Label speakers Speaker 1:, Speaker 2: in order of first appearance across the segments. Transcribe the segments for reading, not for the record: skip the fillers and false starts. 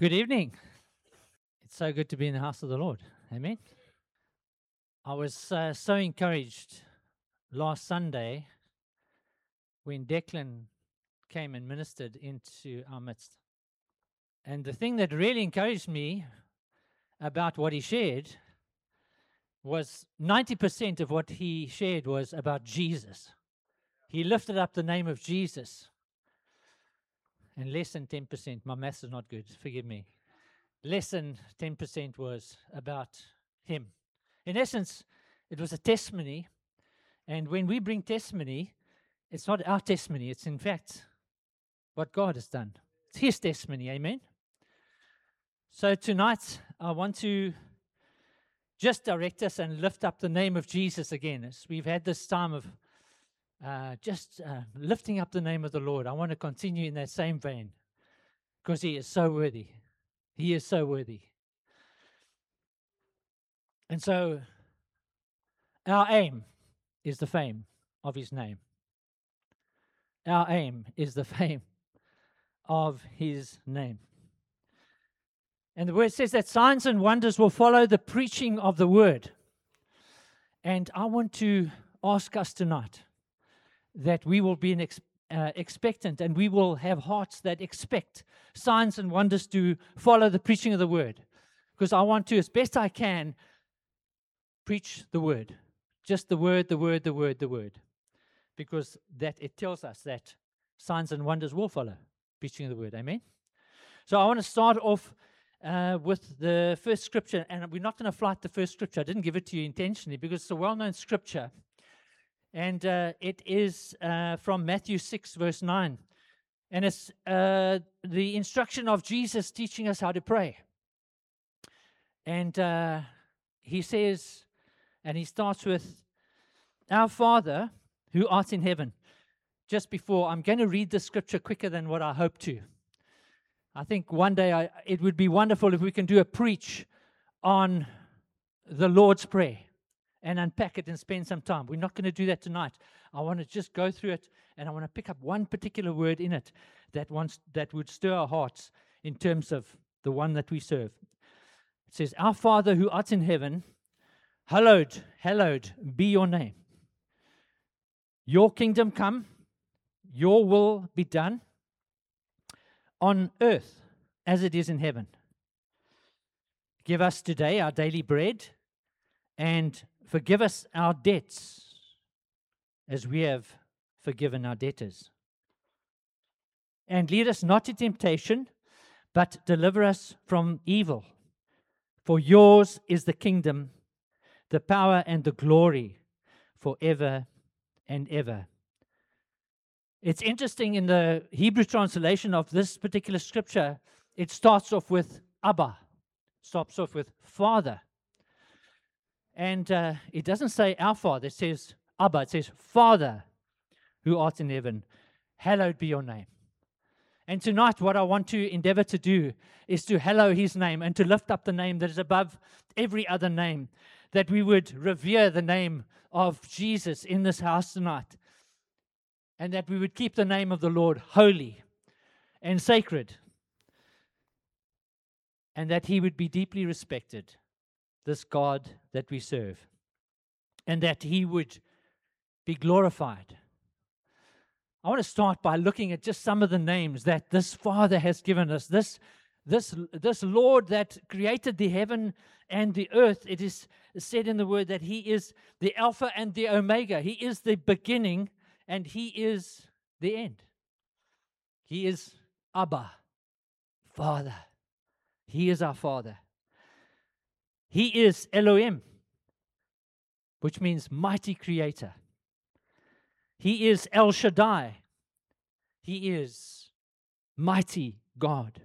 Speaker 1: Good evening. It's so good to be in the house of the Lord. Amen. I was so encouraged last Sunday when Declan came and ministered into our midst. And the thing that really encouraged me about what he shared was 90% of what he shared was about Jesus. He lifted up the name of Jesus. And less than 10%, my maths is not good, forgive me. Less than 10% was about him. In essence, it was a testimony. And when we bring testimony, it's not our testimony. It's in fact what God has done. It's his testimony. Amen. So tonight, I want to just direct us and lift up the name of Jesus again. As we've had this time of lifting up the name of the Lord. I want to continue in that same vein because he is so worthy. He is so worthy. And so our aim is the fame of his name. Our aim is the fame of his name. And the word says that signs and wonders will follow the preaching of the word. And I want to ask us tonight that we will be expectant and we will have hearts that expect signs and wonders to follow the preaching of the word. Because I want to, as best I can, preach the word. Just the word, the word, the word, the word. Because that it tells us that signs and wonders will follow preaching of the word. Amen? So I want to start off with the first scripture. And we're not going to flight the first scripture. I didn't give it to you intentionally because it's a well-known scripture. And it is from Matthew 6, verse 9. And it's the instruction of Jesus teaching us how to pray. And he says, and he starts with, Our Father, who art in heaven. Just before, I'm going to read the scripture quicker than what I hope to. I think one day it would be wonderful if we can do a preach on the Lord's Prayer and unpack it and spend some time. We're not going to do that tonight. I want to just go through it, and I want to pick up one particular word in it that would stir our hearts in terms of the one that we serve. It says, Our Father who art in heaven, hallowed be your name. Your kingdom come, your will be done on earth as it is in heaven. Give us today our daily bread, and forgive us our debts as we have forgiven our debtors. And lead us not to temptation, but deliver us from evil. For yours is the kingdom, the power, and the glory forever and ever. It's interesting in the Hebrew translation of this particular scripture, it starts off with Abba, starts off with Father. And it doesn't say our Father, it says Abba, it says Father who art in heaven, hallowed be your name. And tonight what I want to endeavor to do is to hallow his name and to lift up the name that is above every other name, that we would revere the name of Jesus in this house tonight, and that we would keep the name of the Lord holy and sacred, and that he would be deeply respected, this God that we serve, and that he would be glorified. I want to start by looking at just some of the names that this Father has given us, this Lord that created the heaven and the earth. It is said in the word that he is the Alpha and the Omega. He is the beginning and he is the end. He is Abba, Father. He is our Father. He is Elohim, which means mighty creator. He is El Shaddai. He is mighty God.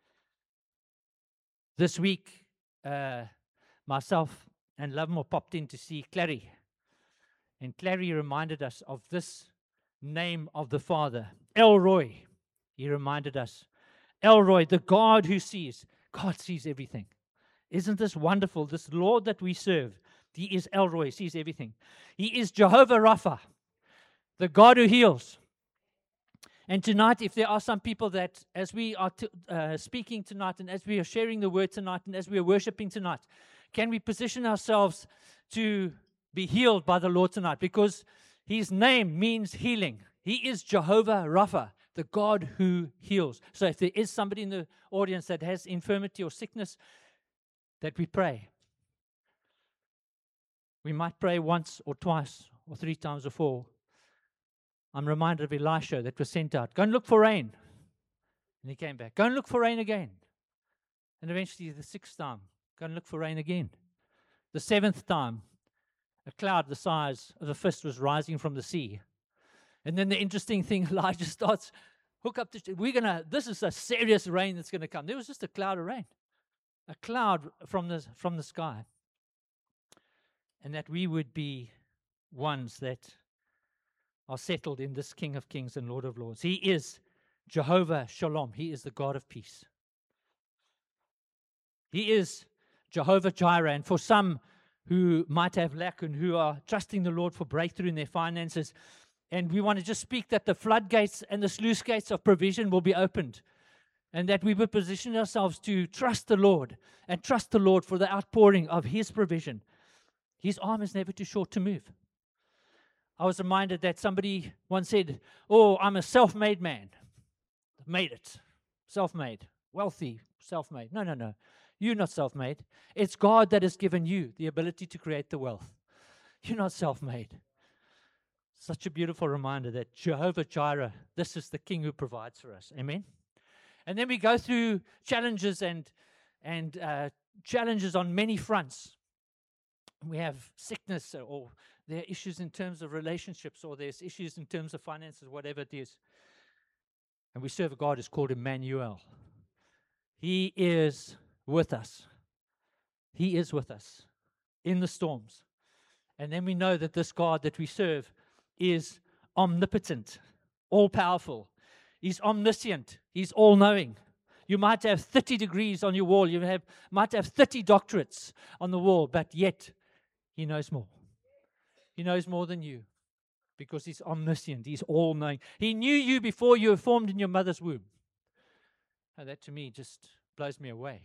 Speaker 1: This week, myself and Lovemore popped in to see Clary. And Clary reminded us of this name of the Father, El Roi. He reminded us, El Roi, the God who sees. God sees everything. Isn't this wonderful? This Lord that we serve, he is El Roi, sees everything. He is Jehovah Rapha, the God who heals. And tonight, if there are some people that, as we are speaking tonight, and as we are sharing the word tonight, and as we are worshiping tonight, can we position ourselves to be healed by the Lord tonight? Because His name means healing. He is Jehovah Rapha, the God who heals. So if there is somebody in the audience that has infirmity or sickness, that we pray. We might pray once or twice or 3 times or 4. I'm reminded of Elisha that was sent out. Go and look for rain. And he came back. Go and look for rain again. And eventually the 6th time, go and look for rain again. The 7th time, a cloud the size of a fist was rising from the sea. And then the interesting thing, Elijah starts, hook up this is a serious rain that's going to come. There was just a cloud of rain. A cloud from the sky. And that we would be ones that are settled in this King of Kings and Lord of Lords. He is Jehovah Shalom. He is the God of peace. He is Jehovah Jireh. And for some who might have lack and who are trusting the Lord for breakthrough in their finances, and we want to just speak that the floodgates and the sluice gates of provision will be opened, and that we will position ourselves to trust the Lord and trust the Lord for the outpouring of His provision. His arm is never too short to move. I was reminded that somebody once said, "Oh, I'm a self-made man. Made it. Self-made. Wealthy. Self-made." No. You're not self-made. It's God that has given you the ability to create the wealth. You're not self-made. Such a beautiful reminder that Jehovah Jireh, this is the King who provides for us. Amen? And then we go through challenges and challenges on many fronts. We have sickness, or there are issues in terms of relationships, or there's issues in terms of finances, whatever it is. And we serve a God who's called Emmanuel. He is with us. He is with us in the storms. And then we know that this God that we serve is omnipotent, all-powerful. He's omniscient. He's all-knowing. You might have 30 degrees on your wall. You might have 30 doctorates on the wall, but yet He knows more. He knows more than you because He's omniscient. He's all-knowing. He knew you before you were formed in your mother's womb. And that to me just blows me away.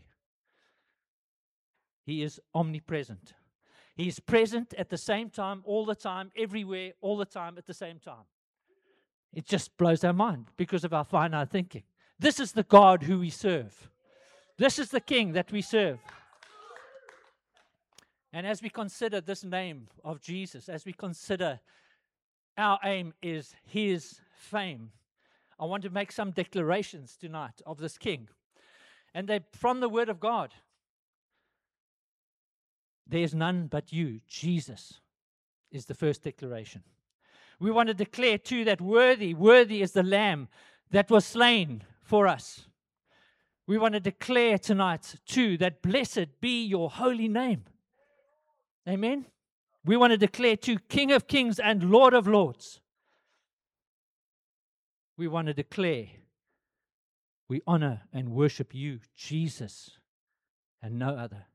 Speaker 1: He is omnipresent. He's present at the same time, all the time, everywhere, all the time, at the same time. It just blows our mind because of our finite thinking. This is the God who we serve. This is the King that we serve. And as we consider this name of Jesus, as we consider our aim is His fame, I want to make some declarations tonight of this King. And they're from the Word of God. There's none but you. Jesus is the first declaration. We want to declare too that worthy is the Lamb that was slain for us. We want to declare tonight too that blessed be your holy name. Amen. We want to declare too King of Kings and Lord of Lords. We want to declare we honor and worship you, Jesus, and no other.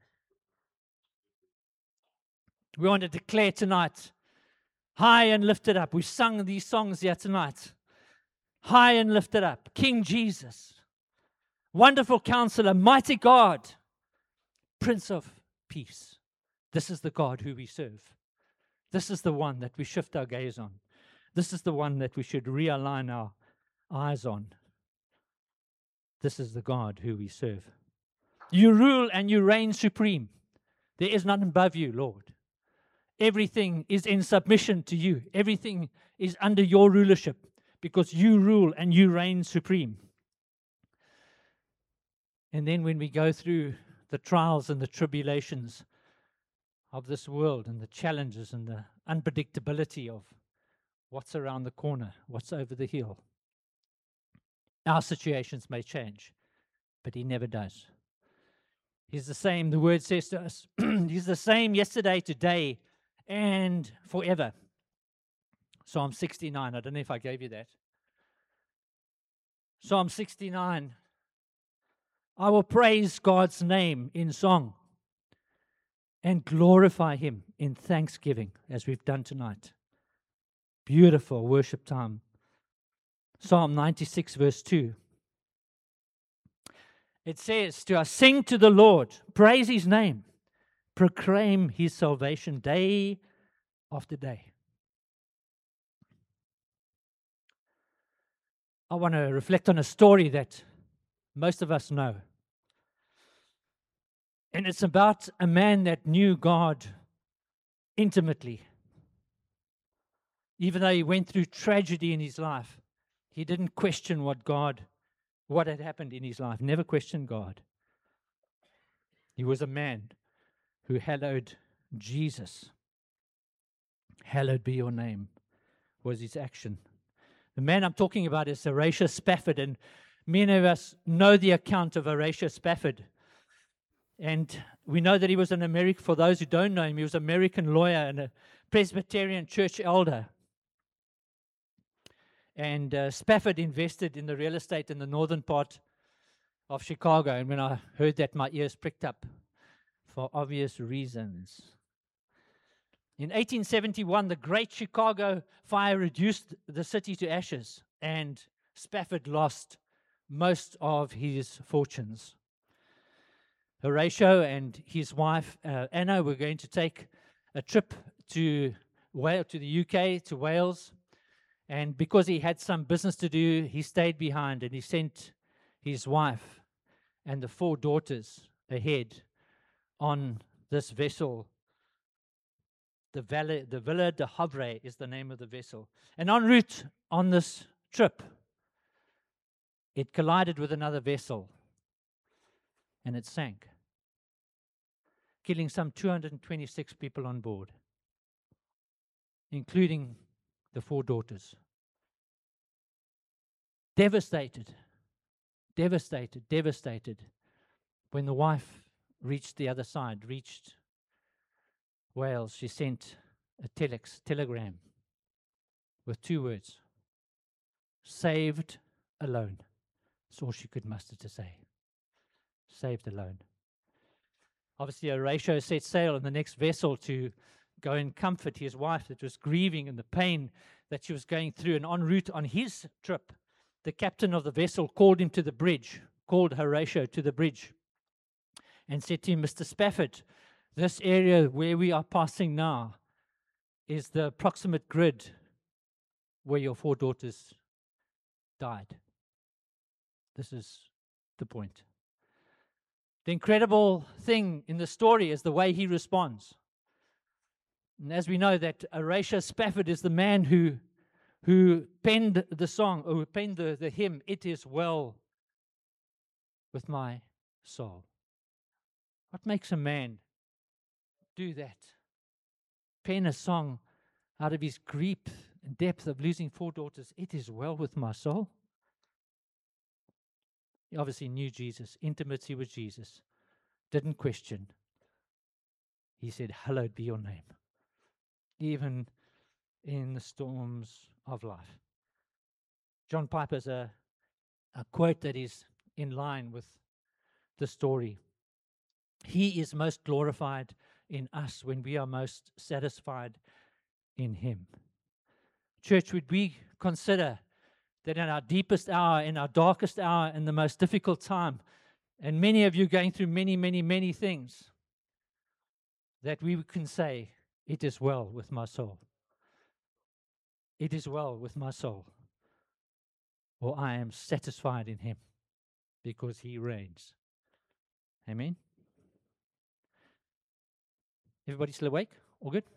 Speaker 1: We want to declare tonight, high and lifted up. We sung these songs here tonight. High and lifted up, King Jesus, Wonderful Counselor, Mighty God, Prince of Peace. This is the God who we serve. This is the one that we shift our gaze on. This is the one that we should realign our eyes on. This is the God who we serve. You rule and you reign supreme. There is none above you, Lord. Everything is in submission to you. Everything is under your rulership because you rule and you reign supreme. And then when we go through the trials and the tribulations of this world and the challenges and the unpredictability of what's around the corner, what's over the hill, our situations may change, but He never does. He's the same, the Word says to us, He's the same yesterday, today, and forever. Psalm 69, I don't know if I gave you that. Psalm 69, I will praise God's name in song and glorify Him in thanksgiving, as we've done tonight. Beautiful worship time. Psalm 96, verse 2. It says to us, sing to the Lord, praise his name, proclaim his salvation day after day. I want to reflect on a story that most of us know. And it's about a man that knew God intimately. Even though he went through tragedy in his life, he didn't question what had happened in his life. Never questioned God. He was a man who hallowed Jesus. Hallowed be your name was his action. The man I'm talking about is Horatio Spafford, and many of us know the account of Horatio Spafford. And we know that he was an American, for those who don't know him, he was an American lawyer and a Presbyterian church elder. And Spafford invested in the real estate in the northern part of Chicago. And when I heard that, my ears pricked up for obvious reasons. In 1871, the Great Chicago Fire reduced the city to ashes, and Spafford lost most of his fortunes. Horatio and his wife, Anna, were going to take a trip to the UK, to Wales. And because he had some business to do, he stayed behind, and he sent his wife and the 4 daughters ahead on this vessel. The Villa de Havre is the name of the vessel. And en route on this trip, it collided with another vessel, and it sank, killing some 226 people on board, including the 4 daughters. Devastated. When the wife reached the other side, reached Wales, she sent a telegram with 2 words: saved alone. That's all she could muster to say. Saved alone. Obviously, Horatio set sail on the next vessel to go and comfort his wife that was grieving and the pain that she was going through. And en route on his trip, the captain of the vessel called Horatio to the bridge, and said to him, Mr. Spafford, this area where we are passing now is the approximate grid where your 4 daughters died. This is the point. The incredible thing in the story is the way he responds. And as we know, that Horatio Spafford is the man who penned the song, or who penned the hymn, It Is Well With My Soul. What makes a man do that? Pen a song out of his grief and depth of losing 4 daughters. It is well with my soul. He obviously knew Jesus, intimacy with Jesus, didn't question. He said, hallowed be your name, even in the storms of life. John Piper's a quote that is in line with the story. He is most glorified in us when we are most satisfied in him. Church, would we consider that in our deepest hour, in our darkest hour, in the most difficult time, and many of you going through many, many, many things, that we can say, it is well with my soul. It is well with my soul. Or I am satisfied in him because he reigns. Amen? Everybody still awake? All good?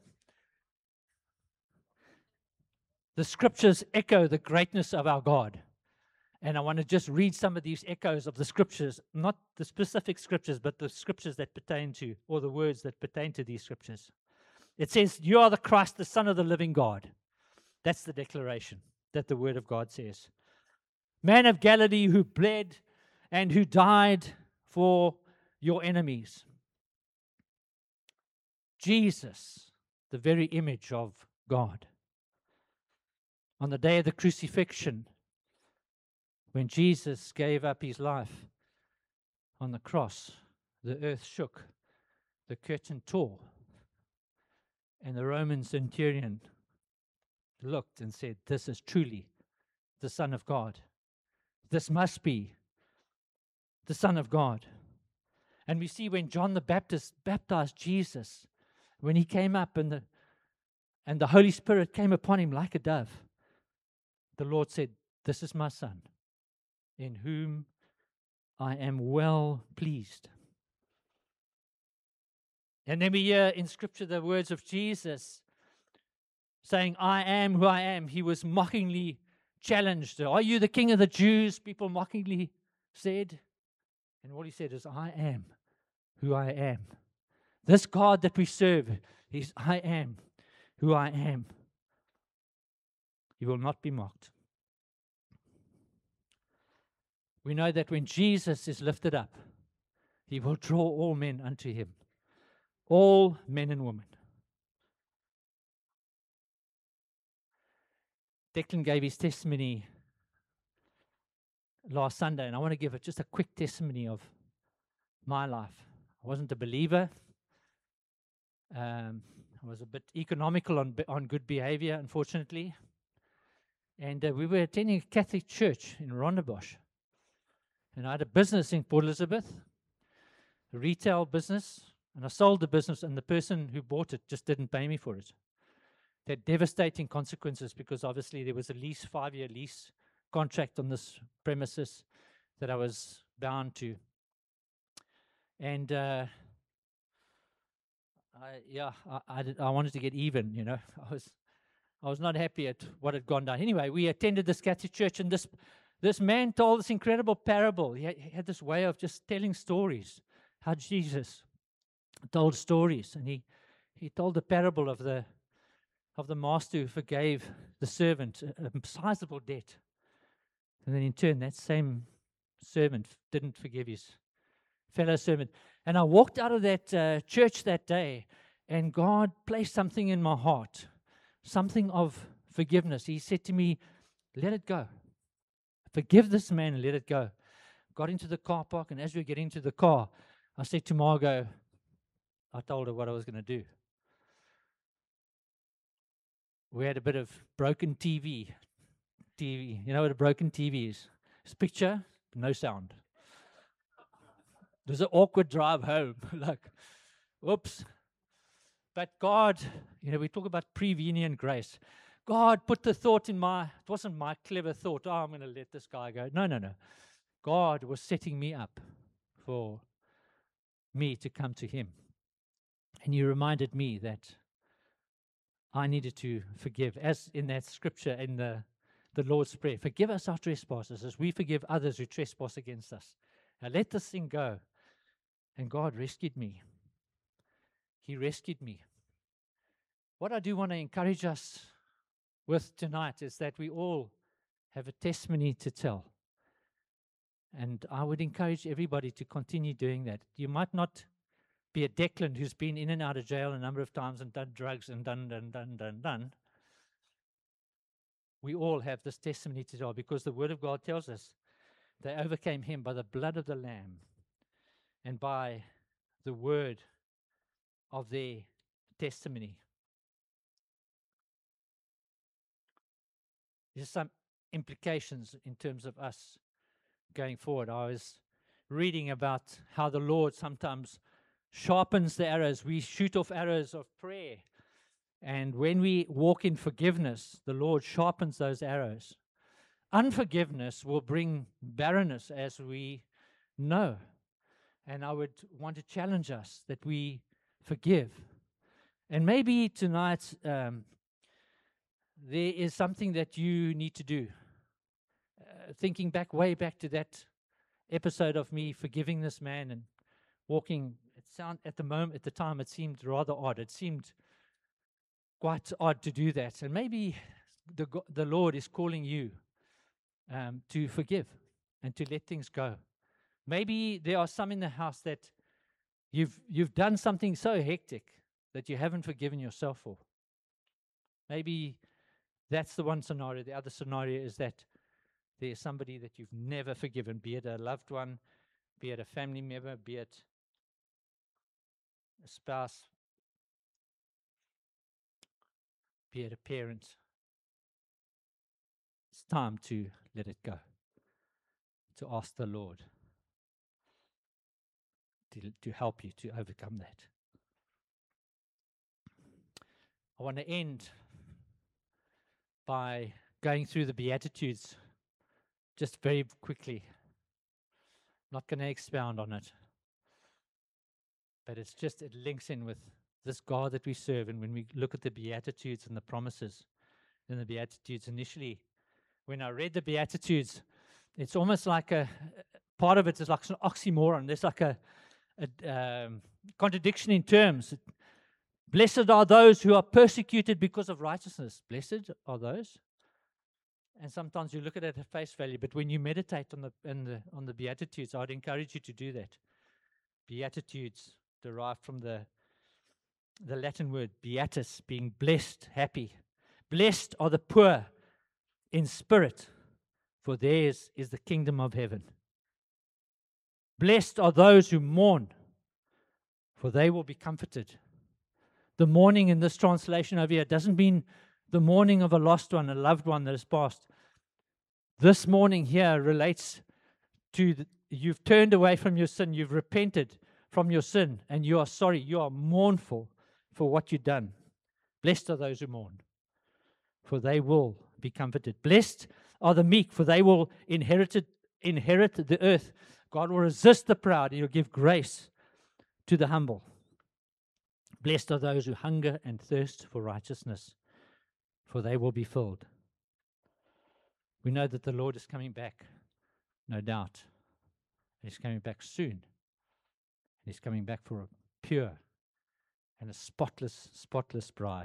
Speaker 1: The scriptures echo the greatness of our God. And I want to just read some of these echoes of the scriptures, not the specific scriptures, but the scriptures that pertain to, or the words that pertain to these scriptures. It says, you are the Christ, the Son of the living God. That's the declaration that the word of God says. Man of Galilee, who bled and who died for your enemies. Jesus, the very image of God. On the day of the crucifixion, when Jesus gave up his life on the cross, the earth shook, the curtain tore, and the Roman centurion looked and said, this is truly the Son of God. This must be the Son of God. And we see when John the Baptist baptized Jesus, when he came up and the Holy Spirit came upon him like a dove, the Lord said, "This is my Son, in whom I am well pleased." And then we hear in Scripture the words of Jesus saying, "I am who I am." He was mockingly challenged. "Are you the King of the Jews?" People mockingly said. And all he said is, "I am who I am." This God that we serve is, "I am who I am." He will not be mocked. We know that when Jesus is lifted up, he will draw all men unto him. All men and women. Declan gave his testimony last Sunday, and I want to give it just a quick testimony of my life. I wasn't a believer. I was a bit economical on good behavior, unfortunately. And we were attending a Catholic church in Rondebosch. And I had a business in Port Elizabeth, a retail business, and I sold the business, and the person who bought it just didn't pay me for it. It had devastating consequences because obviously there was a 5-year lease contract on this premises that I was bound to. And I wanted to get even, you know. I was not happy at what had gone down. Anyway, we attended this Catholic church, and this man told this incredible parable. He had this way of just telling stories, how Jesus told stories. And he told the parable of the master who forgave the servant a sizable debt. And then in turn, that same servant didn't forgive his fellow servant. And I walked out of that church that day, and God placed something in my heart, something of forgiveness. He said to me, "Let it go. Forgive this man and let it go." Got into the car park, and as we were getting into the car, I said to Margot, I told her what I was going to do. We had a bit of broken TV. You know what a broken TV is? It's picture, no sound. There's an awkward drive home. Like, whoops. But God, we talk about prevenient grace. God put the thought in it wasn't my clever thought, I'm going to let this guy go. No. God was setting me up for me to come to him. And he reminded me that I needed to forgive, as in that scripture in the Lord's Prayer. Forgive us our trespasses as we forgive others who trespass against us. Now let this thing go. And God rescued me. He rescued me. What I do want to encourage us with tonight is that we all have a testimony to tell. And I would encourage everybody to continue doing that. You might not be a Declan who's been in and out of jail a number of times and done drugs and done. We all have this testimony to tell because the Word of God tells us they overcame him by the blood of the Lamb and by the word of their testimony. There's some implications in terms of us going forward. I was reading about how the Lord sometimes sharpens the arrows. We shoot off arrows of prayer. And when we walk in forgiveness, the Lord sharpens those arrows. Unforgiveness will bring barrenness, as we know. And I would want to challenge us that we forgive. And maybe tonight there is something that you need to do. Thinking way back to that episode of me forgiving this man and walking, at the time it seemed rather odd. It seemed quite odd to do that. And maybe the Lord is calling you to forgive and to let things go. Maybe there are some in the house that you've done something so hectic that you haven't forgiven yourself for. Maybe that's the one scenario. The other scenario is that there's somebody that you've never forgiven, be it a loved one, be it a family member, be it a spouse, be it a parent. it's time to let it go, to ask the Lord to help you to overcome that. I want to end by going through the Beatitudes just very quickly. Not going to expound on it, but it links in with this God that we serve. And when we look at the Beatitudes and the promises in the Beatitudes, initially, when I read the Beatitudes, it's almost like part of it is like an oxymoron. There's like a contradiction in terms. Blessed are those who are persecuted because of righteousness. Blessed are those. And sometimes you look at it at face value, but when you meditate on the Beatitudes, I'd encourage you to do that. Beatitudes derived from the Latin word beatus, being blessed, happy. Blessed are the poor in spirit, for theirs is the kingdom of heaven. Blessed are those who mourn, for they will be comforted. The mourning in this translation over here doesn't mean the mourning of a lost one, a loved one that has passed. This mourning here relates to you've turned away from your sin, you've repented from your sin, and you are sorry, you are mournful for what you've done. Blessed are those who mourn, for they will be comforted. Blessed are the meek, for they will inherit the earth. God will resist the proud, He will give grace to the humble. Blessed are those who hunger and thirst for righteousness, for they will be filled. We know that the Lord is coming back, no doubt. He's coming back soon. He's coming back for a pure and a spotless bride.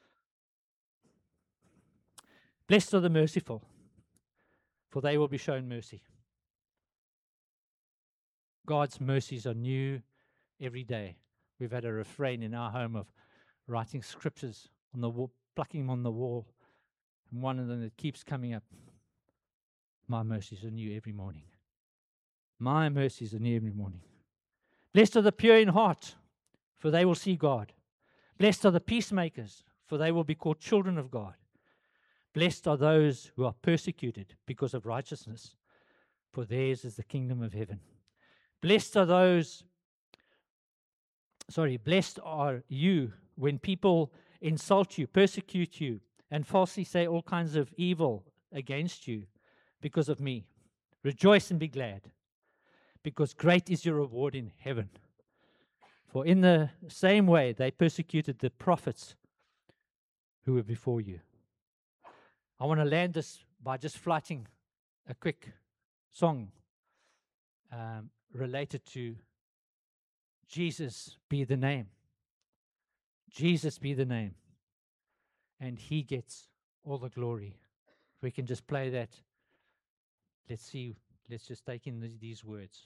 Speaker 1: Blessed are the merciful, for they will be shown mercy. God's mercies are new every day. We've had a refrain in our home of writing scriptures on the wall, plucking them on the wall, and one of them that keeps coming up. My mercies are new every morning. My mercies are new every morning. Blessed are the pure in heart, for they will see God. Blessed are the peacemakers, for they will be called children of God. Blessed are those who are persecuted because of righteousness, for theirs is the kingdom of heaven. Blessed are you when people insult you, persecute you, and falsely say all kinds of evil against you because of me. Rejoice and be glad, because great is your reward in heaven. For in the same way they persecuted the prophets who were before you. I want to land this by just flighting a quick song related to Jesus be the name. Jesus be the name. And He gets all the glory. If we can just play that. Let's just take in these words.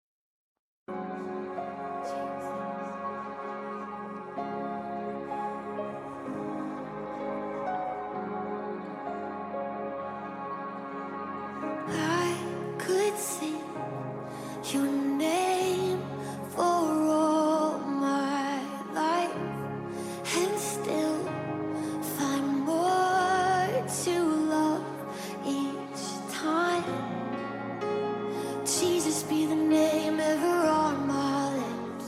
Speaker 2: I could sing your name for all my life and still find more to love each time. Jesus be the name ever on my lips.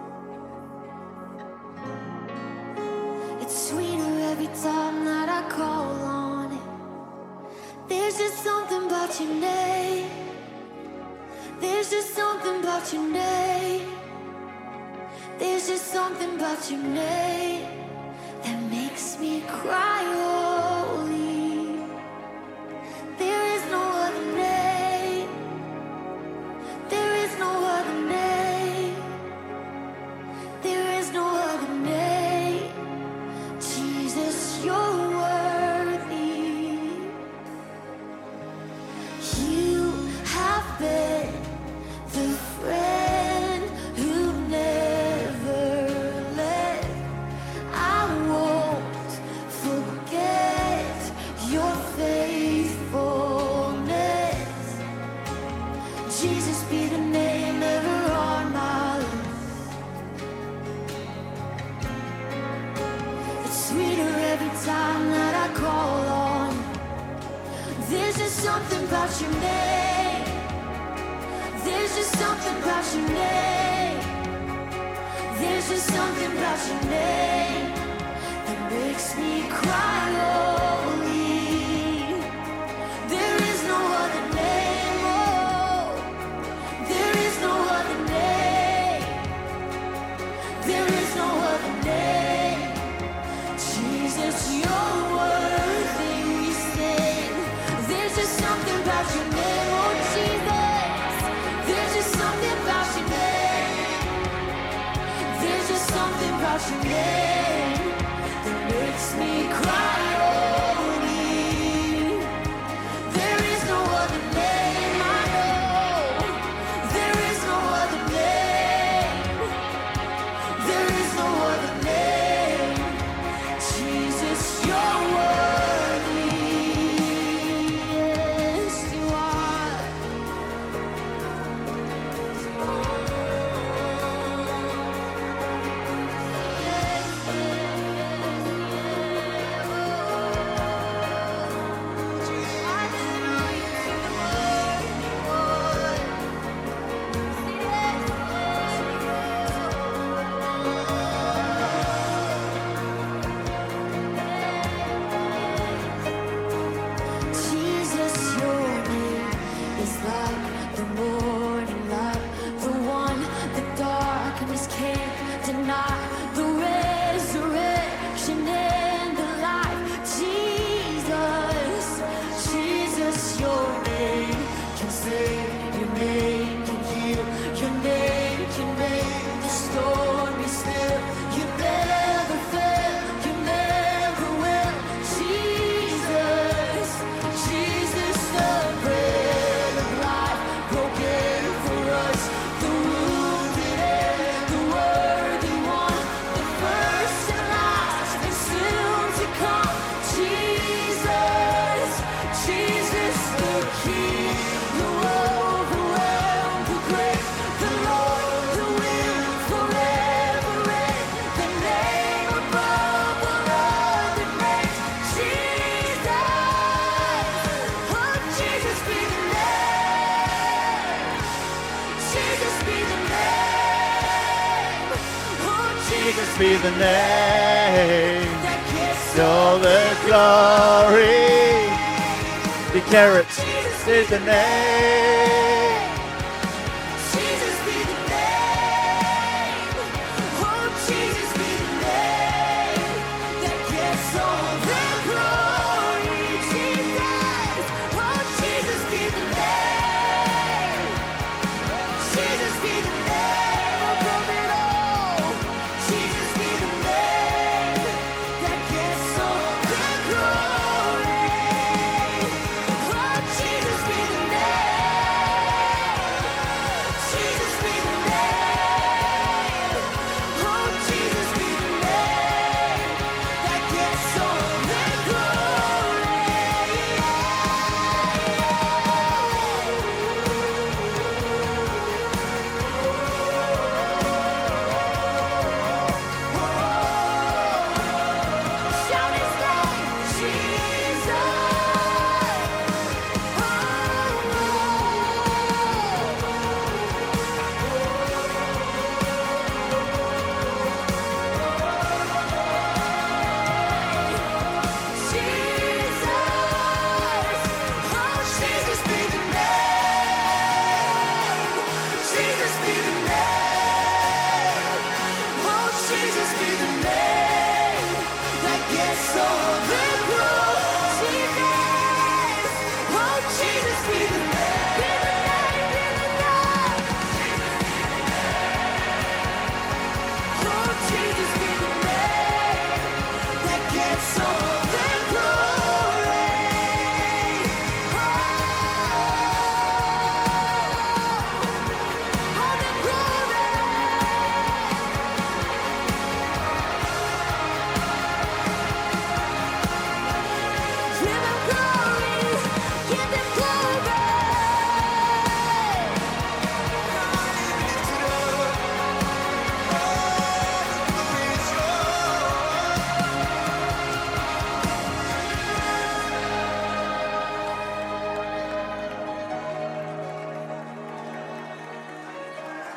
Speaker 2: It's sweeter every time that I call on it. There's just something about your name. There's just something about your name. There's just something about your name that makes me cry holy. There is no other name. There is no other name. There is no other name. Jesus, you're worthy. You have been the friend who never left. I won't forget. about your name. There's just something about your name. There's just something about your name that makes me cry holy. There is no other name, oh, there is no other name. There is no other name. Jesus, you're worthy, we sing. There's just something about your name, oh Jesus. There's just something about your name. There's just something about your name that makes me cry holy. There is no other name, I know. There is no other name. There is no other name. Jesus, you're worthy. Yes, you are. Jesus, your name is like the morning light, the one the darkness can't deny, the resurrection and the life. Jesus, Jesus, your name can save, your name can heal, your name can make the story still. You never fail, you never will. Jesus, Jesus, the bread of life, broken for us, the wounded and the worthy one, the first and last and soon to come. Jesus, Jesus, the King, who overwhelmed the great, the Lord, the will forever reign, the name above all other names. Jesus, oh Jesus, be the name. Jesus, be the name. Oh
Speaker 3: Jesus be the name.
Speaker 2: that gets
Speaker 3: All the glory. Declare it. Is the name.
Speaker 2: Jesus, be the name. Oh, Jesus, be the name that gets all the glory. Jesus, oh, Jesus, be the name. Jesus, be the name above it all. Jesus, be the name that gets all the glory. Oh, Jesus, be the name.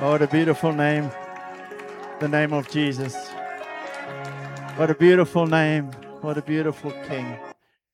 Speaker 3: what a beautiful name. The name of Jesus. What a beautiful name. What a beautiful King.